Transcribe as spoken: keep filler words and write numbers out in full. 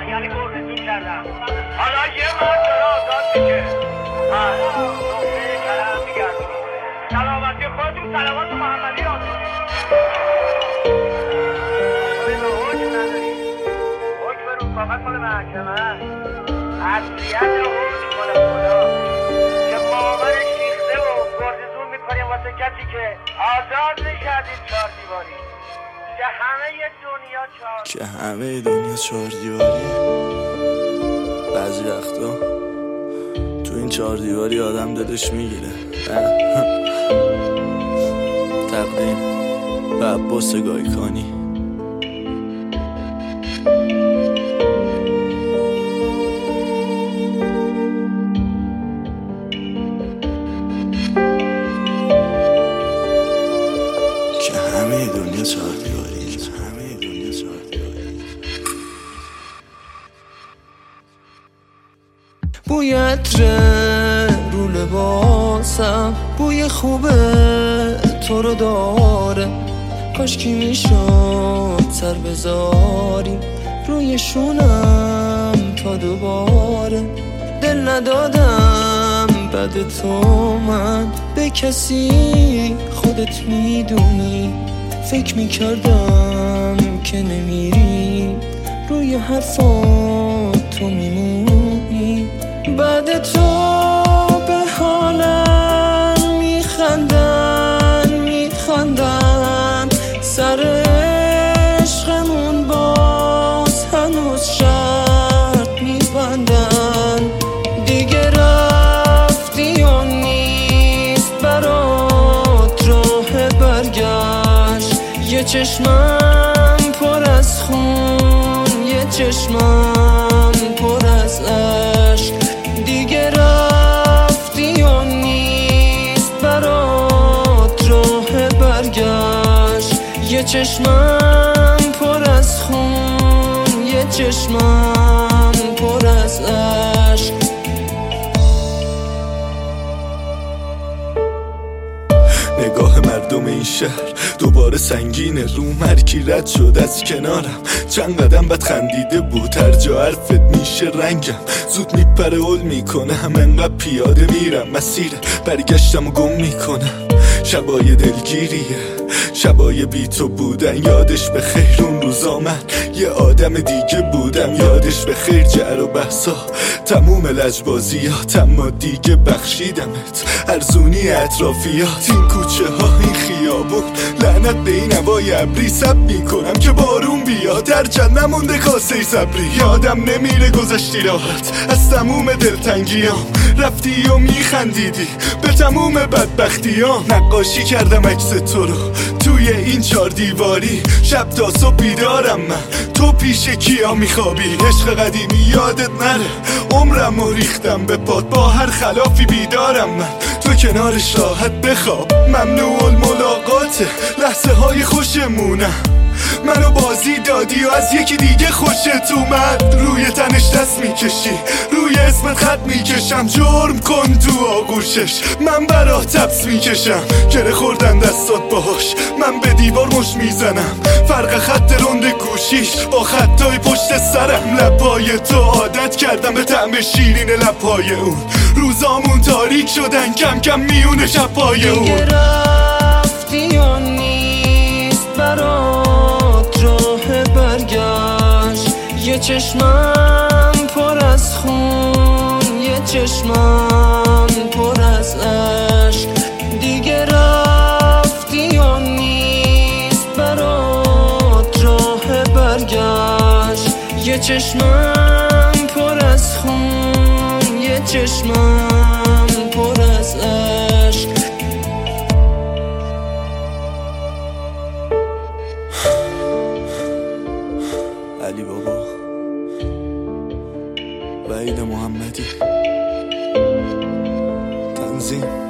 یعنی گردزون کردم. حالا یه مرد داره آزاد میشه. از نقطه کلم میگردیم. سلامتی خودتون سلامات محمدی را کنید. حکم نداریم. حکم رو کاغذ مال محکمه هست. اصلیت حکم مال خدا که مامر شیخته و گردزون میکنیم واسه کسی که آزاد نشدیم چهار دیواری. که همه دنیا چهار که همه دنیا چهار دیواریه. بعضی وقتا تو این چهار دیواری آدم دلش میگیره. تقدیم به عباس گایکانی. که همه دنیا چهار دیواری. بوی عطر رو لباسم، بوی خوبه تو رو داره. کاش کی میشد سر بذاری روی شونم تا دوباره. دل ندادم بعد تو من به کسی، خودت میدونی. فکر میکردم که نمیری، روی حرفات تو میمونی. بعد تو به حالم میخندن میخندن، سر عشقمون باز هنوز شرط میبندن. دیگه رفتی و نیست برات راه برگشت. یه چشمم پر از خون، یه چشمم پر از عشق. دیگه رفتی و نیست برات راه برگشت. یه چشمم پر از خون، یه چشمم پر از عشق. نگاه مردم این شهر دوباره سنگینه رو. مرکی رد شد از کنارم، چند قدم بد خندیده بود. هر جا حرفت میشه رنگم زود میپره، اول میکنم. انقدر پیاده میرم مسیر برگشتم و گم میکنم. شبای دلگیریه، شبای بی تو بودن. یادش به خیر اون روزا من یه آدم دیگه بودم. یادش به خیر جر و بحثا، تموم لجبازیات. اما دیگه بخشیدمت، ارزونی اطرافیات. این کوچه ها این خیابون، لعنت به این هوای ابری. سب میکنم که بارون بیاد، هرچند نمونده کاسه صبری. یادم نمیره گذشتی راحت از تموم دلتنگیام. رفتی و میخندیدی به تموم بدبختیام. نقاشی کردم عکس تو رو توی این چار دیواری. شب تا صبح بیدارم من، تو پیش کیا میخوابی. عشق قدیمی یادت نره، عمرم و ریختم به پات. با هر خلافی بیدارم من، تو کنارش راحت بخواب. ممنوع الملاقاته، لحظه های خوشمونم. منو بازی دادی و از یکی دیگه خوشت اومد. روی تنش دست میکشی، روی اسمت خط میکشم. جرم کن تو آغوشش، من برات تبس میکشم. گره خوردن دستات باهاش، من به دیوار مش میزنم. فرق خط رند گوشیش با خطای پشت سرم. لبای تو عادت کردم به طعم شیرین لبای اون. روزامون تاریک شدن کم کم میونه شبای اون. دیگه رفتی و نیست برات راه برگشت. یه چشمم پر از خون، یه چشمم پر از عشق. دیگه رفتی و نیست برات راه برگشت. یه چشمم پر از خون، یه چشمم پر از عشق. علی بابا، وحید محمدی، تنظیم